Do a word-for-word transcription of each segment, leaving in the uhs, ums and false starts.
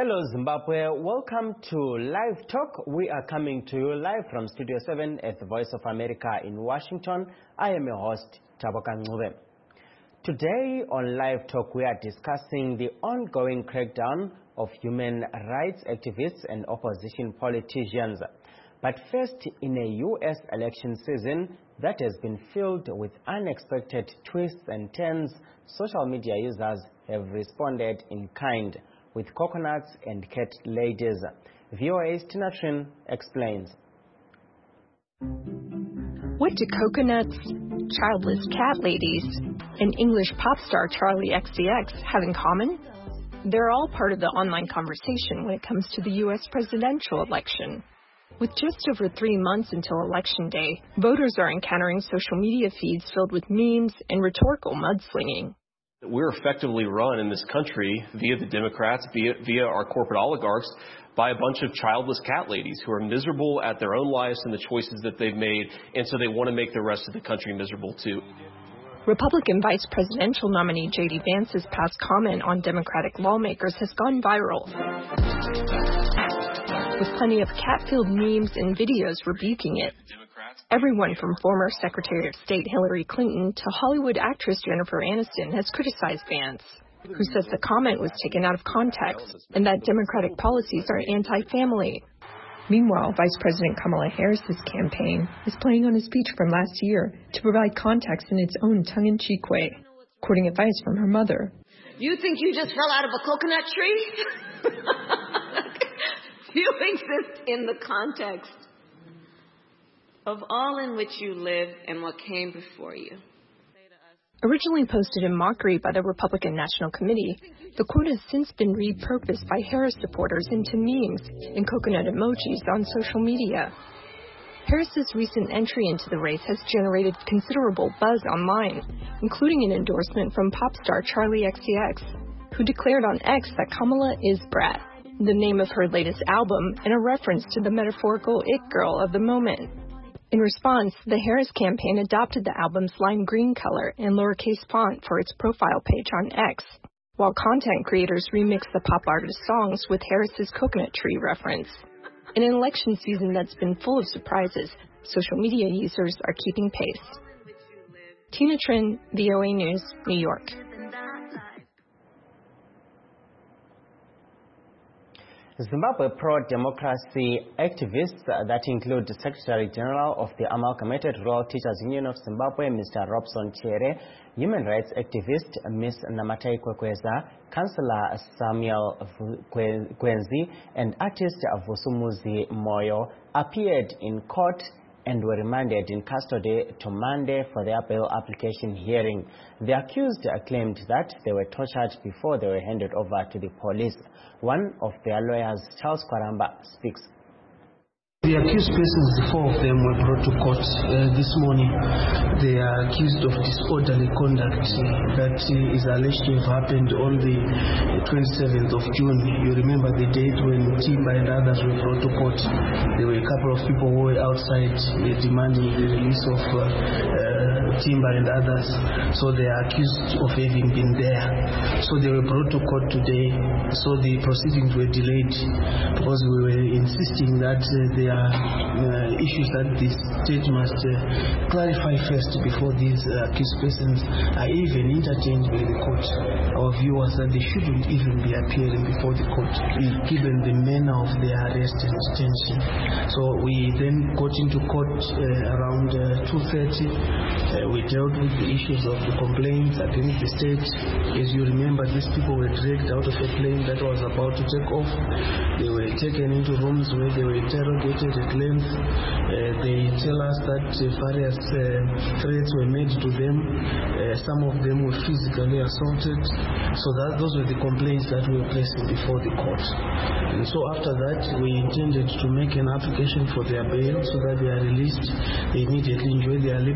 Hello Zimbabwe, welcome to Live Talk. We are coming to you live from Studio seven at the Voice of America in Washington. I am your host, Taboka Ngube. Today on Live Talk, we are discussing the ongoing crackdown of human rights activists and opposition politicians. But first, in a U S election season that has been filled with unexpected twists and turns, social media users have responded in kind with coconuts and cat ladies. V O A's Tina Trin explains. What do coconuts, childless cat ladies, and English pop star Charli X C X have in common? They're all part of the online conversation when it comes to the U S presidential election. With just over three months until Election Day, voters are encountering social media feeds filled with memes and rhetorical mudslinging. We're effectively run in this country via the Democrats, via, via our corporate oligarchs, by a bunch of childless cat ladies who are miserable at their own lives and the choices that they've made, and so they want to make the rest of the country miserable too. Republican vice presidential nominee J D Vance's past comment on Democratic lawmakers has gone viral, with plenty of cat-filled memes and videos rebuking it. Everyone from former Secretary of State Hillary Clinton to Hollywood actress Jennifer Aniston has criticized Vance, who says the comment was taken out of context and that Democratic policies are anti-family. Meanwhile, Vice President Kamala Harris's campaign is playing on a speech from last year to provide context in its own tongue-in-cheek way, quoting advice from her mother. You think you just fell out of a coconut tree? You exist in the context of all in which you live and what came before you. Originally posted in mockery by the Republican National Committee, the quote has since been repurposed by Harris supporters into memes and coconut emojis on social media. Harris's recent entry into the race has generated considerable buzz online, including an endorsement from pop star Charli X C X, who declared on X that Kamala is Brat, the name of her latest album, and a reference to the metaphorical it girl of the moment. In response, the Harris campaign adopted the album's lime green color and lowercase font for its profile page on X, while content creators remixed the pop artist songs with Harris's coconut tree reference. In an election season that's been full of surprises, social media users are keeping pace. Tina Trin, V O A News, New York. Zimbabwe pro-democracy activists that include the Secretary General of the Amalgamated Rural Teachers Union of Zimbabwe, Mister Robson Chere, human rights activist Miz Namatai Kwekweza, Councillor Samuel Gwenzi, and artist Vusumuzi Moyo appeared in court and were remanded in custody to Monday for their bail application hearing. The accused claimed that they were tortured before they were handed over to the police. One of their lawyers, Charles Kwaramba, speaks. The accused persons, four of them, were brought to court uh, this morning. They are accused of disorderly conduct uh, that uh, is alleged to have happened on the twenty-seventh of June. You remember the date when Timba and others were brought to court. There were a couple of people who were outside uh, demanding the release of uh, uh, Timba and others. So they are accused of having been there. So they were brought to court today. So the proceedings were delayed because we were insisting that uh, they are uh, issues that the state must uh, clarify first before these uh, accused persons are even entertained by the court. Our view was that they shouldn't even be appearing before the court, mm. given the manner of their arrest and detention. So we then got into court uh, around uh, two thirty. Uh, we dealt with the issues of the complaints against the state. As you remember, these people were dragged out of a plane that was about to take off. They were taken into rooms where they were interrogated at length. Uh, they tell us that uh, various uh, threats were made to them. Uh, some of them were physically assaulted. So that those were the complaints that we were placing before the court. And so after that, we intended to make an application for their bail so that they are released. They immediately enjoy their liberty.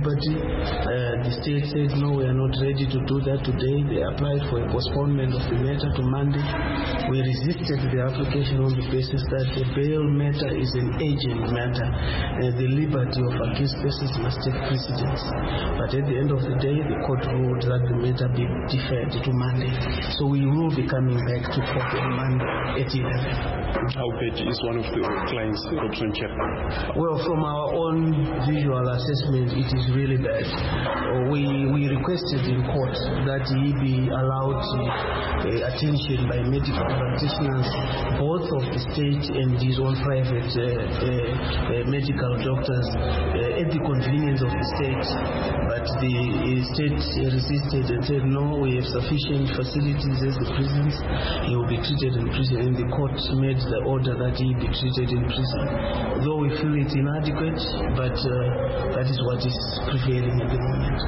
Uh, the state said, no, we are not ready to do that today. They applied for a postponement of the matter to Monday. We resisted the application on the basis that the bail matter is an urgent matter, and the liberty of accused persons must take precedence. But at the end of the day, the court ruled that the matter be deferred to Monday. So we will be coming back to court on Monday at eleven. How bad is one of the clients, Robson Chapman? Well, from our own visual assessment, it is really bad. Uh, we we requested in court that he be allowed uh, attention by medical practitioners, both of the state and his own private uh, uh, uh, medical doctors, uh, at the convenience of the state. But the uh, state resisted and said, no, we have sufficient facilities as the prisons. He will be treated in prison, and the court made the order that he be treated in prison. Though we feel it's inadequate, but uh, that is what is prevailing at the moment.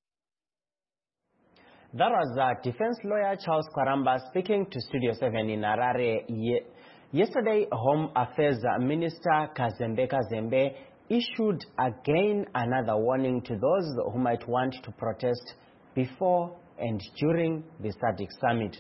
That was uh, defense lawyer Charles Kwaramba speaking to Studio seven in Harare. Ye yesterday, Home Affairs Minister Kazembe Kazembe issued again another warning to those who might want to protest before and during the S A D C summit.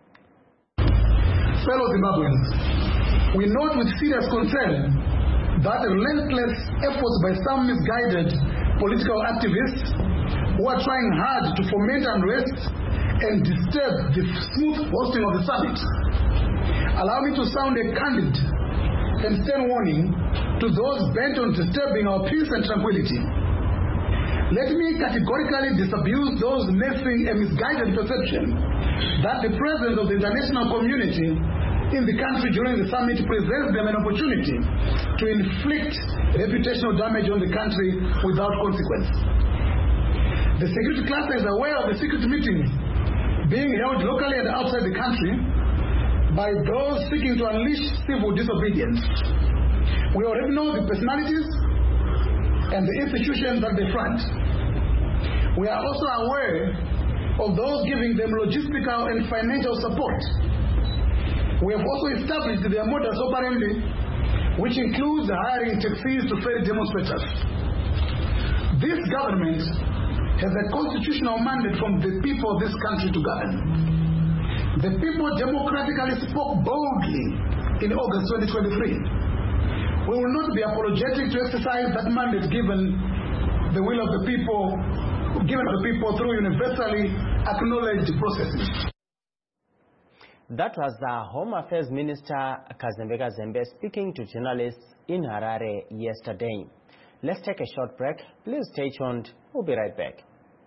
Fellow Zimbabweans, we note with serious concern that relentless efforts by some misguided political activists who are trying hard to foment unrest and disturb the smooth hosting of the summit. Allow me to sound a candid and stern warning to those bent on disturbing our peace and tranquility. Let me categorically disabuse those nursing a misguided perception that the presence of the international community in the country during the summit presents them an opportunity to inflict reputational damage on the country without consequence. The security cluster is aware of the secret meetings being held locally and outside the country by those seeking to unleash civil disobedience. We already know the personalities and the institutions that they front. We are also aware of those giving them logistical and financial support. We have also established their modus operandi, which includes hiring taxis to ferry demonstrators. This government has a constitutional mandate from the people of this country to govern. The people democratically spoke boldly in August twenty twenty-three. We will not be apologetic to exercise that mandate given the will of the people, given to the people through universally acknowledged processes. That was the Home Affairs Minister Kazembe Kazembe speaking to journalists in Harare yesterday. Let's take a short break. Please stay tuned. We'll be right back.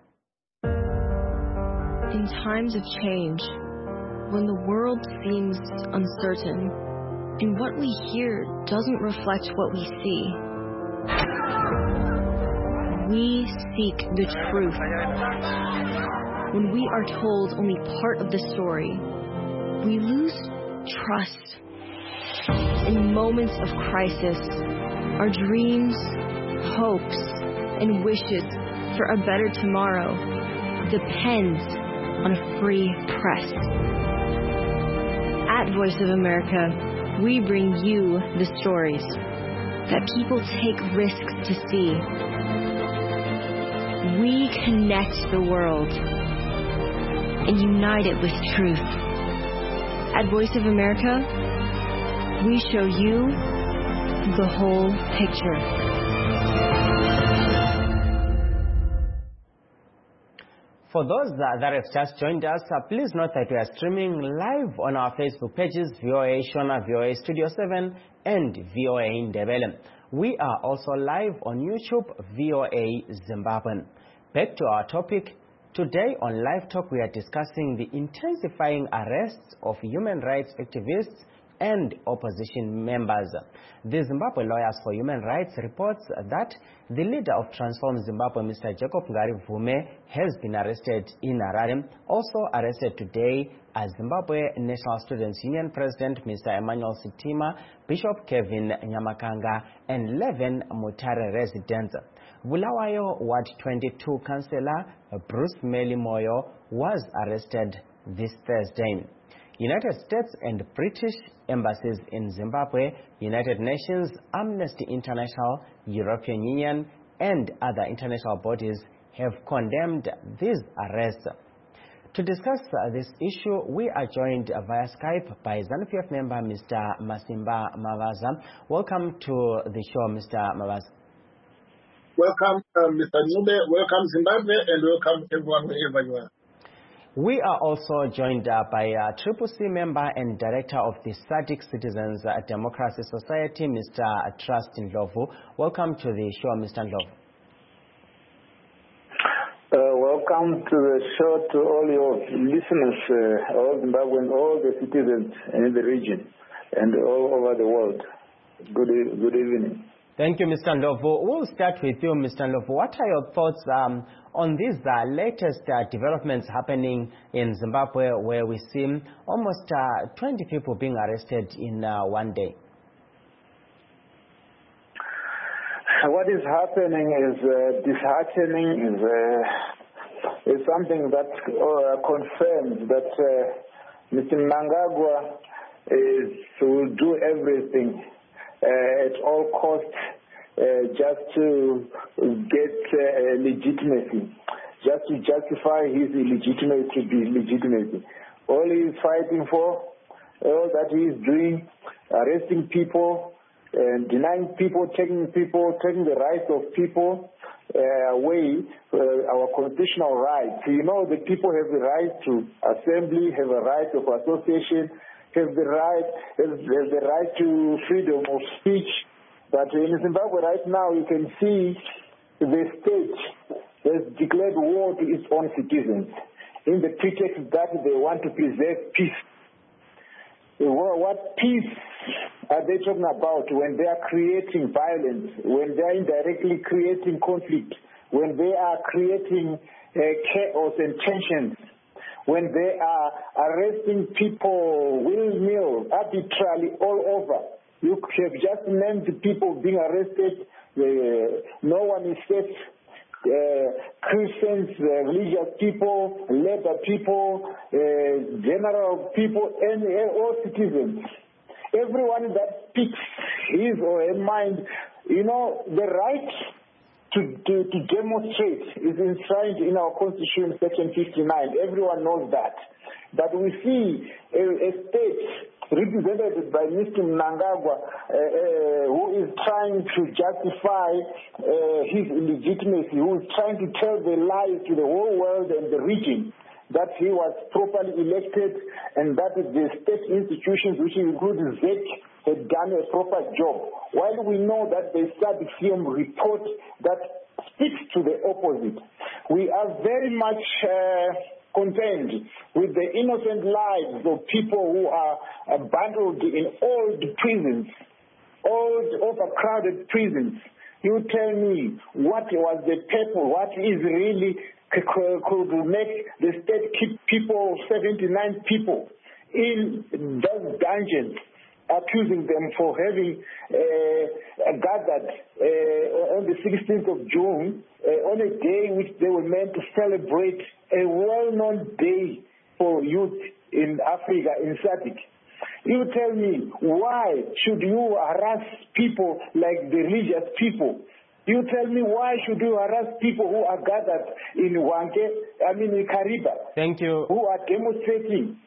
In times of change, when the world seems uncertain, and what we hear doesn't reflect what we see, we seek the truth. When we are told only part of the story, we lose trust. In moments of crisis, our dreams, hopes, and wishes for a better tomorrow depends on a free press. At Voice of America, we bring you the stories that people take risks to see. We connect the world and unite it with truth. At Voice of America, we show you the whole picture. For those that, that have just joined us, uh, please note that we are streaming live on our Facebook pages, V O A Shona, V O A Studio seven, and V O A Ndebele. We are also live on YouTube, V O A Zimbabwe. Back to our topic. Today on Live Talk, we are discussing the intensifying arrests of human rights activists and opposition members. The Zimbabwe Lawyers for Human Rights reports that the leader of Transform Zimbabwe, Mister Jacob Ngari Vume, has been arrested in Harare. Also arrested today are Zimbabwe National Students Union President Mister Emmanuel Sitima, Bishop Kevin Nyamakanga, and eleven Mutare residents. Bulawayo Ward twenty-two Councillor Bruce Meli Moyo was arrested this Thursday. United States and British embassies in Zimbabwe, United Nations, Amnesty International, European Union, and other international bodies have condemned these arrests. To discuss uh, this issue, we are joined uh, via Skype by ZANU-P F member Mister Masimba Mavaza. Welcome to the show, Mister Mavaza. Welcome, uh, Mister Ncube. Welcome, Zimbabwe, and welcome everyone wherever you are. We are also joined uh, by uh, Triple C member and director of the S A D C Citizens uh, Democracy Society, Mister Trust Ndlovu. Welcome to the show, Mister Ndlovu. Uh, welcome to the show to all your listeners, uh, all Zimbabweans, all the citizens in the region and all over the world. Good, good evening. Thank you, Mister Ndlovu. We'll start with you, Mister Ndlovu. What are your thoughts um, on these uh, latest uh, developments happening in Zimbabwe, where we see almost uh, twenty people being arrested in uh, one day? What is happening is uh, disheartening, is, uh, is something that uh, confirms that uh, Mister Mnangagwa is, will do everything uh, at all costs uh, just to get uh, legitimacy, just to justify his illegitimacy to be legitimacy. All he is fighting for, all that he is doing, arresting people, and denying people, taking people, taking the rights of people uh, away, uh, our constitutional rights. You know, the people have the right to assembly, have a right of association, have the right, have, have the right to freedom of speech. But in Zimbabwe right now, you can see the state has declared war to its own citizens in the pretext that they want to preserve peace. What peace are they talking about when they are creating violence, when they are indirectly creating conflict, when they are creating uh, chaos and tensions, when they are arresting people willy-nilly, arbitrarily all over? You have just named the people being arrested. Uh, no one is safe. Uh, Christians, uh, religious people, labor people, uh, general people, and uh, all citizens. Everyone that speaks his or her mind, you know, the right to, to, to demonstrate is enshrined in our Constitution, Section fifty-nine. Everyone knows that. But we see a, a state represented by Mister Mnangagwa, uh, uh, who is trying to justify uh, his illegitimacy, who is trying to tell the lie to the whole world and the region that he was properly elected and that the state institutions, which include Z E C, had done a proper job. While we know that the S A D C report that speaks to the opposite. We are very much uh, concerned with the innocent lives of people who are uh, bundled in old prisons, old overcrowded prisons. You tell me what was the purpose, what is really could make the state keep people, seventy-nine people, in those dungeons, accusing them for having uh, gathered uh, on the sixteenth of June, uh, on a day which they were meant to celebrate, a well-known day for youth in Africa, in S A D C. You tell me, why should you harass people like the religious people? You tell me, why should you harass people who are gathered in Hwange, I mean in Kariba? Thank you. Who are demonstrating?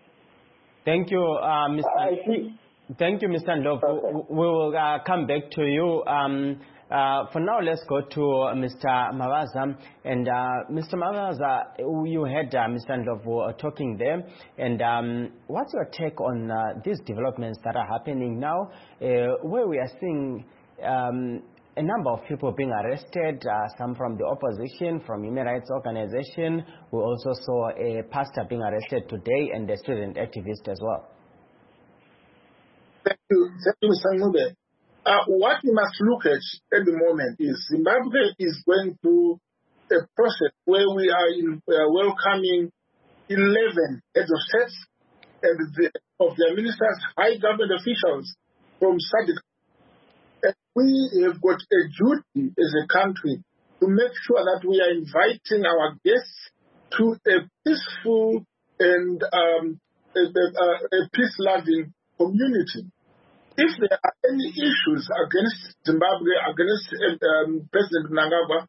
Thank you, uh, Mister I see. Thank you, Mister Ndlovu. Okay. We will uh, come back to you. Um, uh, for now, let's go to Mister Mavaza. And uh, Mister Mavaza, you had uh, Mister Ndlovu uh, talking there. And um, what's your take on uh, these developments that are happening now, uh, where we are seeing um, a number of people being arrested, uh, some from the opposition, from human rights organization. We also saw a pastor being arrested today and a student activist as well. Thank you, Thank you, Mister Ncube. Uh, what we must look at at the moment is Zimbabwe is going through a process where we are in, uh, welcoming eleven heads of states and the, of their ministers, high government officials from S A D C. And we have got a duty as a country to make sure that we are inviting our guests to a peaceful and um, a, a, a peace-loving community. If there are any issues against Zimbabwe, against um, President Mnangagwa,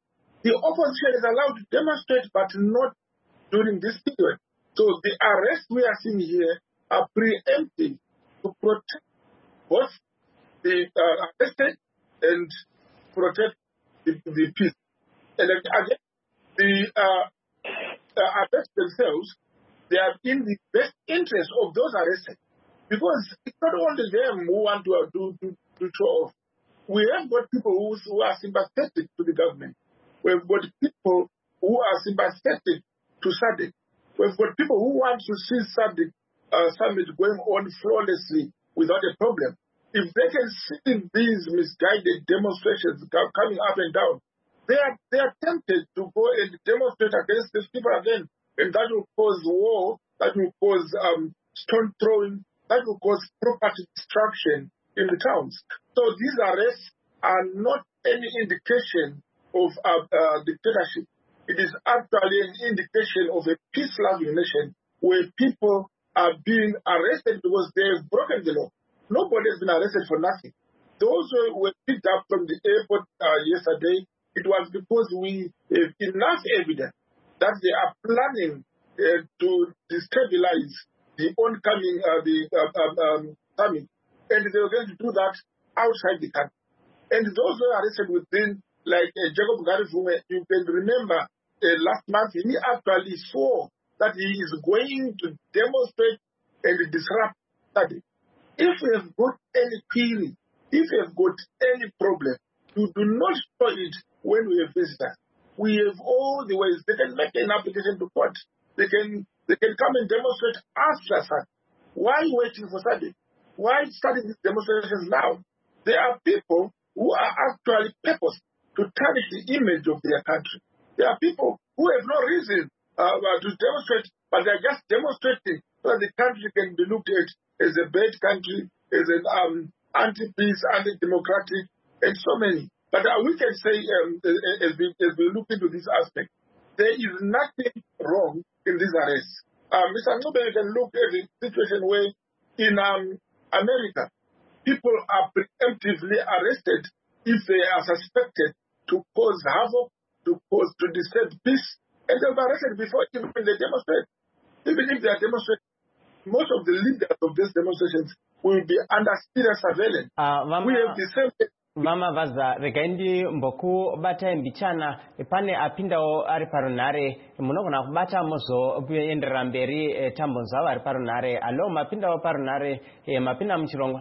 The opposition is allowed to demonstrate, but not during this period. So the arrests we are seeing here are preemptive to protect both the uh, arrested and protect the, the peace. And again, the uh, uh, arrests themselves, they are in the best interest of those arrested. Because it's not only them who want to uh, do, do, do show off. We have got people who, who are sympathetic to the government. We've got people who are sympathetic to SADC. We've got people who want to see SADC uh, summit going on flawlessly without a problem. If they can see these misguided demonstrations coming up and down, they are they are tempted to go and demonstrate against these people again, and that will cause war, that will cause um, stone throwing, that will cause property destruction in the towns. So these arrests are not any indication of uh, uh, dictatorship. It is actually an indication of a peace-loving nation where people are being arrested because they have broken the law. Nobody has been arrested for nothing. Those who were picked up from the airport uh, yesterday, it was because we have enough evidence that they are planning uh, to destabilize the oncoming uh, the uh, um, summit, and they were going to do that outside the country. And those who are arrested within, like uh, Jacob Garifume, you can remember uh, last month he actually saw that he is going to demonstrate and disrupt study. If we have got any query, if we have got any problem, you do not show it when we have visitors. We have all the ways. They can make an application to court. They can they can come and demonstrate after SADC. Why waiting for SADC? Why starting these demonstrations now? There are people who are actually purpose to tarnish the image of their country. There are people who have no reason uh, to demonstrate, but they are just demonstrating so that the country can be looked at as a bad country, as an um, anti-peace, anti-democratic, and so many. But uh, we can say, um, as, we, as we look into this aspect, there is nothing wrong in these arrests. Uh, Mister Ncube, you can look at the situation where in um, America, people are preemptively arrested if they are suspected to cause havoc, to cause, to disturb peace, and they'll be arrested before even they demonstrate. Even if they are demonstrating, most of the leaders of these demonstrations will be under serious surveillance. Uh, mama, we have the same. Mama vaza regendi mboku bata mbichana ipane apindao ari parunare munogona kubata mozo endera mberi e, tambonza ari parunare alo mapindao parunare e, mapinda mchirongo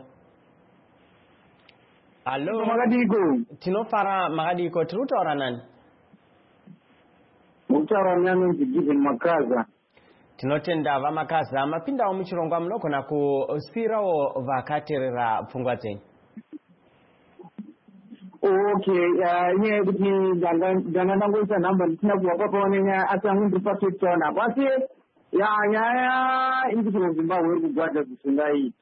alo magadiko tinofara magadiko tirutora nani mutara nyano ndigivin makaza tinotenda vamakaza mapindao mchirongo munogona kusirawo vakaterera pfungwa dzenyu. Okay, nye kuti danga ndangoisa namba ndisina kuwapa paonenya asi angu ndiri patotona pasi ya nyaya iri kuti muzimbabwe iri kugwadza zvisingaiti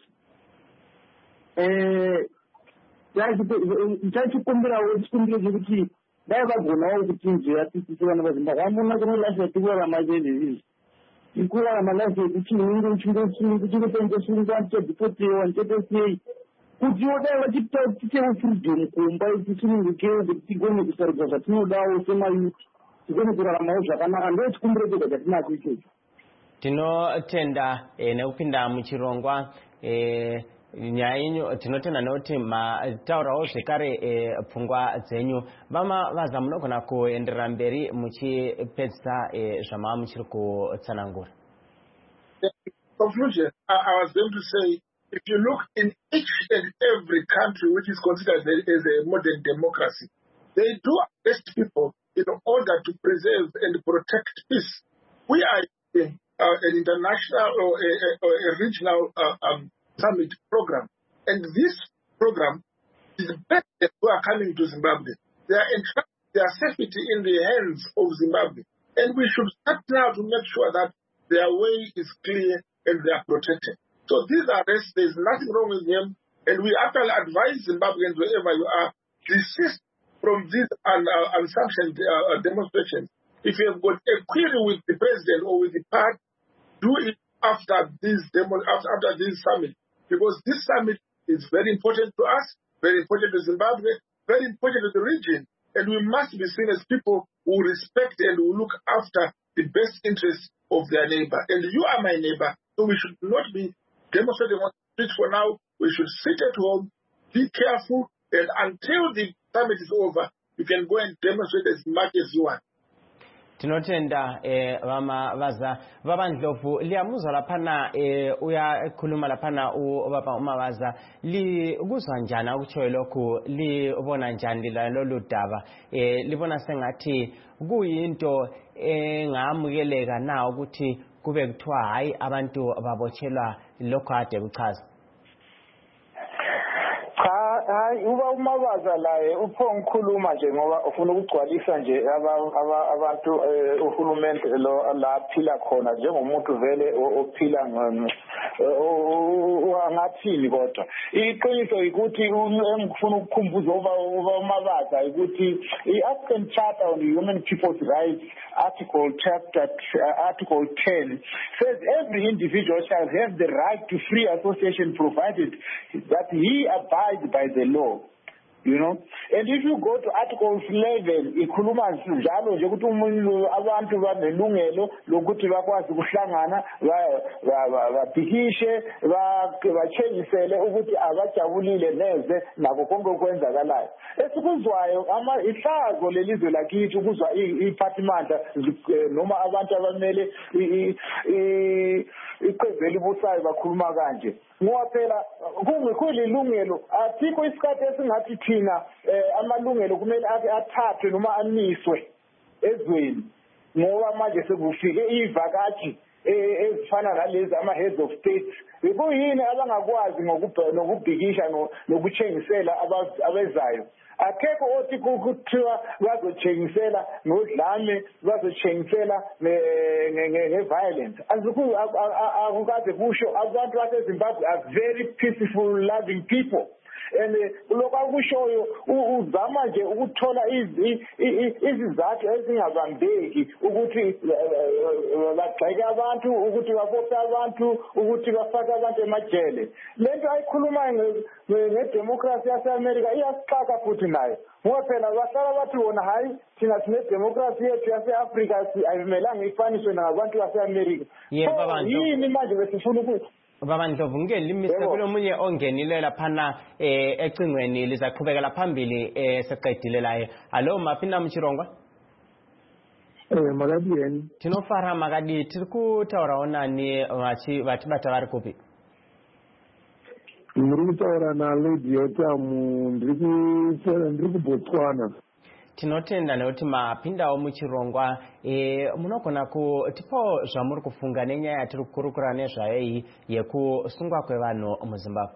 tachikumbirawo chikumbiro chekuti dai vagonawo kutinzira sisi vana vazimbabwe hamuna kunolasa tikurarama chezvezvizvi tikurarama lasa yeku chinhu chingosungwa tichadhipotewa nichetosei kuti vodai vachitewo freedom kumba tisunungukewo kuti tigone kusarudza zvatinodawo semayuti tigone kuraramawo zvakanaka ndo chikumbiro chega chatinacho ichocho. Tinotenda e, nekupinda muchirongwa e, nyaya yenyu tinotenda nekuti mataurawo zvekare e, pfungwa dzenyu. Vama vaza munogona kuenderera mberi muchipedzisa e, zvamava muchiri kutsanangura. Conclusion, I, I was going to say, if you look in each and every country which is considered as a modern democracy, they do arrest people in order to preserve and protect peace. We are in uh, an international or a, or a regional uh, um, summit program, and this program is better who are coming to Zimbabwe. They are entrusting their safety in the hands of Zimbabwe, and we should start now to make sure that their way is clear and they are protected. So these arrests, there is nothing wrong with them, and we actually advise Zimbabweans wherever you are, desist from these un, uh, unsanctioned uh, demonstrations. If you have got a query with the president or with the party, do it after this demo, after, after this summit, because this summit is very important to us, very important to Zimbabwe, very important to the region, and we must be seen as people who respect and who look after the best interests of their neighbor. And you are my neighbor, so we should not be demonstrating on the street for now. We should sit at home, be careful, and until the summit is over, you can go and demonstrate as much as you want. Tinotenda eh vama vaza vabandlovu liyamuzwa laphana eh uyakhuluma laphana ubaba uMabaza li kuzwa njani ukutsho lokho libona njani lolu daba eh libona sengathi kuyinto engamukeleka na ukuthi kube kuthiwa hayi abantu babotshelwa lokho ade kuchaza. Hayi uba uMabaza laye uphongikhuluma nje ngoba ufuna ukugcwalisa nje abantu uhulumende lo laphila khona njengomuntu vele ophila ngathini kodwa iqiniso ukuthi engifuna ukukhumbuza uba uMabaza ukuthi i-African Charter on Human People's Rights article chapter uh, article ten says every individual shall have the right to free association provided that he abides by the law. You know, and if you go to article eleven, ikhuluma njalo nje ukuthi umuntu abantu banelungelo lokuthi bakwazi ukuhlangana babhikishe bachengisele ukuthi abajabulile neze nako konke okwenzakalayo. Esikuzwayo ama ihlazo lelizwe lakithi ukuzwa iphathimandla noma abantu abamele iqembu elibusayo bakhuluma kanje. Ngoba phela kungekho ilungelo asikho isikhathi esingathi thina amalungelo kumele ake athathwe noma aniswe ezweni ngoba manje sekufike ivakathi ezifana nalezi ama heads of state bekuyini abangakwazi ngokubhikisha nokuchengisela abezayo. Akekho othi kuthiwa bazochengisela ngodlame bazochengisela nge-violence. Akukaze kusho abantu baseZimbabwe are very peaceful loving people. And lokho akushoyo uzama nje ukuthola izizathu ezingabambeki ukuthi bagxeke abantu ukuthi babophe abantu ukuthi bafake abantu emajele. Lento ayikhuluma ngedemocracy yase-America iyasixaka futhi nayo ngoba phela bahlala bathi wona hayi thina sinedemocracy yethu yase-Africa ayimelanga ifaniswe nabantu base-America. Yini manje besifuna ukuthi Baba Ndlovu ngeke limise kulomunye ongenile laphana eh ecingweni lizaqhubekela phambili eh seqedile laye. Allo maphinda mchirongwa? Eh makadiyeni. Tinofara makadi tiri kutaura onani vachi vati bata vari kupi? Muri kutaura na Lady Yotamu ndiri ku ndiri ku Botswana. Tinotenda nekuti mapindawo muchirongwa e munogona kutipo zvamuri kufunga nenyaya yatiri kukurukura nezvayo iyi yekusungwa kwevanhu muZimbabwe.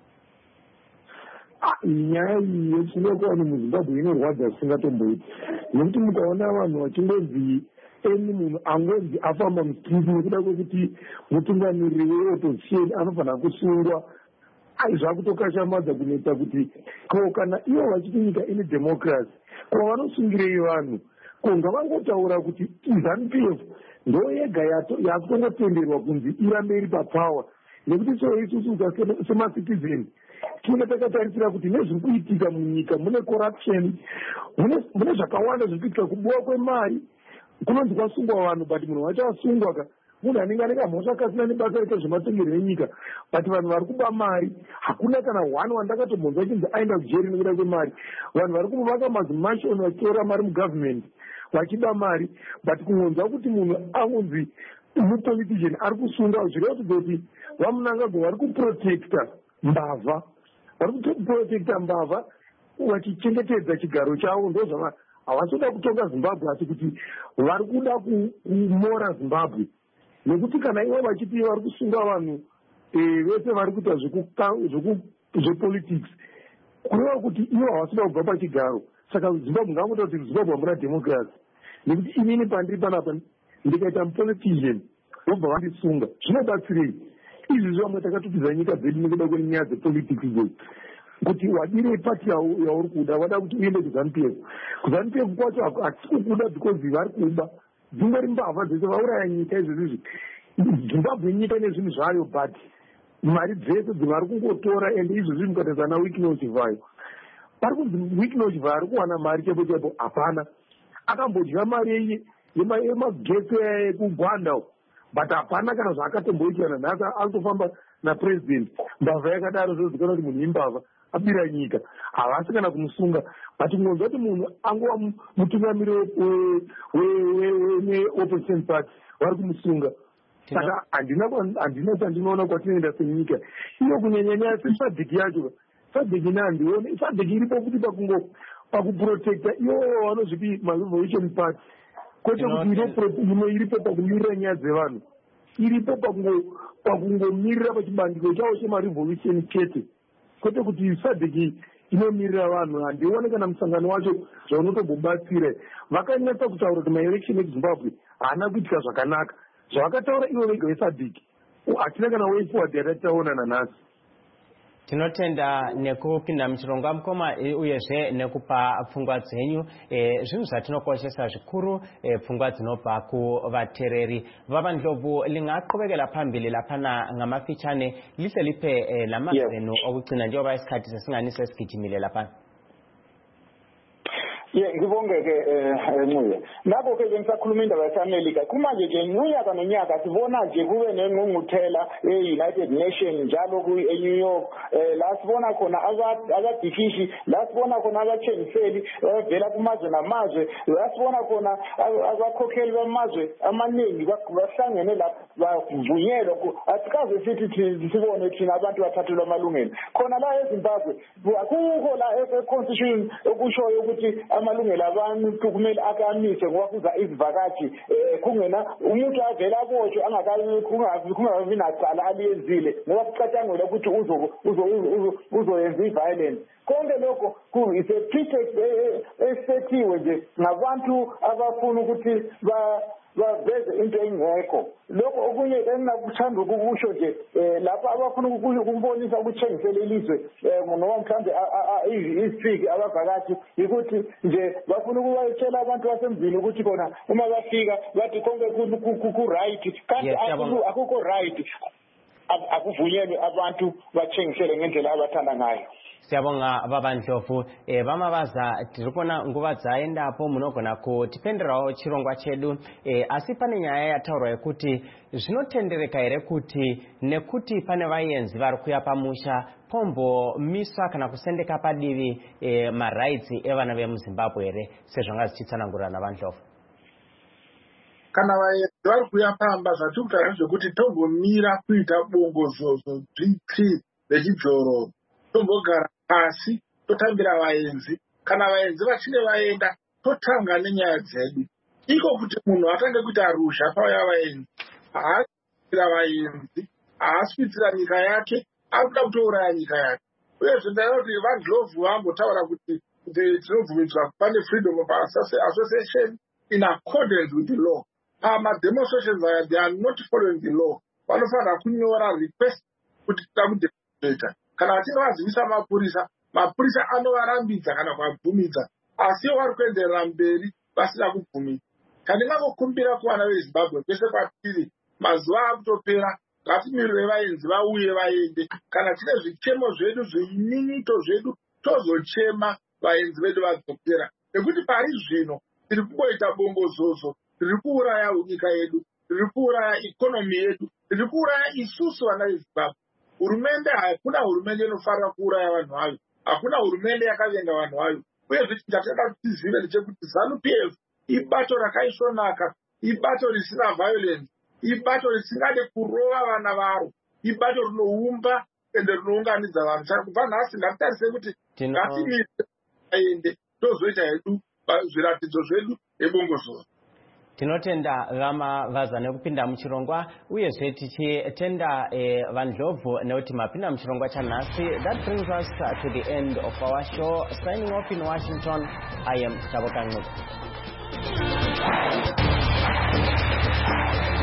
Nyaya iyi yekusungwa kwevanhu muZimbabwe inorwadza zvisingatomboiti nekuti mukaona vanhu vachingonzi eni munhu angonzi afamba mustriti nekuda kwekuti mutungamiriri weopposition anofanira kusungwa ai zvakutokashamadza kunoita kuti ko kana ivo vachiti nyika ine democracy ko vanosungirei vanhu ko ngavangotaura kuti ZANU-P F ndo yega yakutongotenderwa kunzi irambe iri papower nekuti so isusu semacitizen tinenge takatarisira kuti nezviri kuitika munyika mune corruption mune zvakawanda zviri kuitika kubuwa kwemari kunonzi kwasungwa vanhu but munhu wacho asungwa ka munhu anenge anenge mhosva kasina nebasa reke zvematongerwo enyika but vanhu vari kuba mari hakuna kana one wandakatombonzwa chinzi aenda kujeri nekuda kwemari vanhu vari kumbovaka mazimashoni vachitora mari mugovernment vachiba mari but kungonzwa kuti munhu angonzi mupolitician ari kusunga zviratidza kuti vamunangagwa vari kuprotecta mbavha vari kuprotecta mbavha vachichengetedza chigaro chavo ndozvava havatoda kutonga Zimbabwe asi kuti vari kuda kumora Zimbabwe nekuti kana ivo vachiti vari kusunga vanhu vese vari kuita zvepolitics kureva kuti ivo havasida kubva pachigaro saka Zimbabwe ngavangota kuti Zimbabwe hamuna democracy nekuti inini pandiri panapa ndikaita mupolitician vobva vandisunga zvinobatsirei izvi zvamwe takatopidza nyika dzedu nekuda kwenyaya dzepolitics idzodzo kuti wadirei pati yauri kuda wada kuti uende kuZANU-P F kuZANU-P F kwacho hatisi kukuda because vari kuba dzingori mbavha dzese vauraya nyika izvezvizvi Zimbabwe nyika nezvinhu zvayo but mari dzese dzevari kungotora ende izvozvi mukatarisa naweakness vayo pari kunzi week lodge vari kuwana mari chepo chepo hapana. Akambodya mari yemagetsi ekugwanda but hapana kana zvaakatomboitirana nhasi akutofamba napresident. Mbavha yakadaro zvozikanwa kuti munhu imbavha abira nyika havasi kana kumusunga but ngonza kuti munhu angova mutungamiri weopposition party vari kumusunga. Saka handina chandinoona kwatinoenda senyika iyo kunyanyanya sesadhiki yacho. Sadhiki nandione sadhiki iripo kuti pakuprotecta iyo vanozviti marevolution party kwete kuti imwe iripo pakumirira nyaya dzevanhu iripo pakungomirira pachibandiko chavo chemarevolution chete kwete kuti sadhiki inomirira vanhu. Handione kana musangano wacho zvaunotombobatsira. Vakanyatsa kutaura kuti maelection ezimbabwe haana kuitika zvakanaka. Zvavakataura ivo vega vesadhiki hatina kana way forward yatataonana nhasi. Tinotenda nekupinda muchirongwa mukoma uyezve nekupa pfungwa dzenyu. Zvinhu zvatinokoshesa zvikuru pfungwa dzinobva kuvatereri. Vavandlovu lingaqhubekela phambili laphana ngamafitshane lihle liphe lamazenu okugcina njengoba isikhathi sesinganise sigijimile laphana. Ye ngibongeke Ncube. Lapho ke ngisakhuluma indaba yaseMelika kumanje ke unyaka nonyaka sibona nje kube nengqungquthela e-United Nations njalo ku-New York la sibona khona abadifishi la sibona khona abathengiseli bavela kumazwe namazwe la sibona khona abakhokheli bamazwe amaningi bahlangene la bavunyelwa asikaze sithi sibone thina abantu bathathelwa amalungelo khona la eZimbabwe akukho la e-constitution okushoyo ukuthi amalungelo abantu kumele akamise ngoba kuza izivakashi kungena umuntu avela abotshwe angakayi kungavi nacala aliyenzile ngoba kucatshangelwa ukuthi uzoyenza i-violence. Konke lokho is a pretext esethiwe nje ngabantu abafuna ukuthi baveze into engekho. Lokho okunye engingakuthanda ukusho nje lapho abafuna ukubonisa ukuthengisela ilizwe noma mhlawumbe isifiki abavakashi ukuthi nje bafuna ukubatshela abantu basemzini ukuthi khona uma bafika bathi konke ku-right kanti akukho right. Akuvunyelwe abantu bathengisele ngendlela abathanda ngayo. Siyabonga Vavandlovu. E, vamabaza tirikona nguva dzaendapo munogona kutipenderawo chirongwa chedu. E, asi pane nyaya yataurwa yekuti zvinotendereka here kuti nekuti pane vaenzi vari kuuya pamusha pombomiswa kana kusendeka padivi e, marights evana vemuZimbabwe here sezvanga zvichitsanangurira naVandlovu. Kana vaenzi vari kuuya pamba zvatiri zvekuti tombomira kuita bongozozo dzvitsi vechijoro tombogara pasi totambira vaenzi. Kana vaenzi vachinge vaenda totanga nenyaya dzedu. Iko kuti munhu atange kuita rusha pauya vaenzi haasipitsira vaenzi haasipitsira nyika yake akuda kutouraya nyika yake. Uyezve ndaona kuti Vandlovu vambotaura kuti tinobvumidzwa pane freedom of association in accordance with the law. Pamademonstrations aya they are not following the law. Vanofanira kunyora request kuti tida kudemonstrata. Kana vachinge vazivisa mapurisa mapurisa anovarambidza kana kuvabvumidza asi vari kuenderera mberi vasina kubvumidza. Chandingangokumbira kuvana veZimbabwe pese kwatiri mazuva akutopera ngatimirire vaenzi vauye vaende. Kana tine zvichemo zvedu zvininito zvedu tozochema vaenzi vedu vadzokera nekuti pari zvino tiri kungoita bongozozo tiri kuuraya nyika yedu tiri kuuraya ikonomi yedu tiri kuuraya isusu vana veZimbabwe. Hurumende hakuna hurumende inofarira kuuraya vanhu vayo. Hakuna hurumende yakavenga vanhu vayo. Uyezve chatinoda kuti tizive ndechekuti ZANU-P F ibato rakaisvonaka, ibato risina violence, ibato risingade kurova vana varo, ibato rinoumba ende rinounganidza vanhu. Saka kubva nhasi ngatitarise kuti ngatimire aende tozoita hedu zviratidzo zvedu nebongozozo. Tinotenda vama vaza nekupinda muchirongwa uyezve tichitenda e, Vandlovu nekuti mapinda muchirongwa chanhasi. That brings us to the end of our show. Signing off in Washington, I am Taboka Ncube.